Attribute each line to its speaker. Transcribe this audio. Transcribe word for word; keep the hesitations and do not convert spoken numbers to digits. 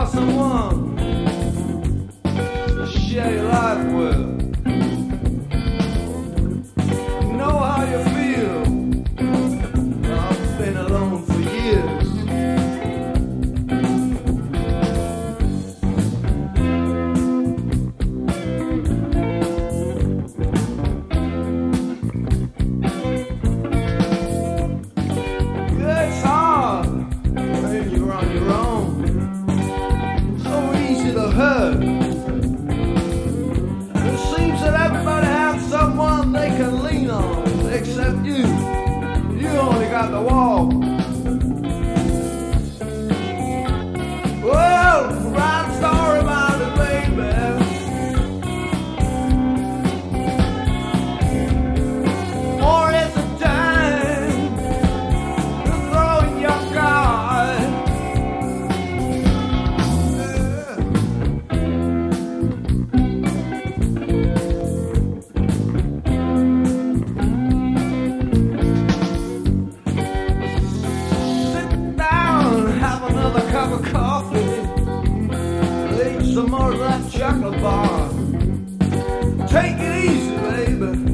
Speaker 1: for someone to share your life with. You know how you feel. I've been alone for years. It's hard when you're on your own. So easy to hurt. It seems that everybody has someone they can lean on, except you. You only got the wall. Well, write a story about it, baby. Or it's a time to throw in your card. Sit down, have another cup of coffee. Eat some more of that chocolate bar. Take it easy, baby.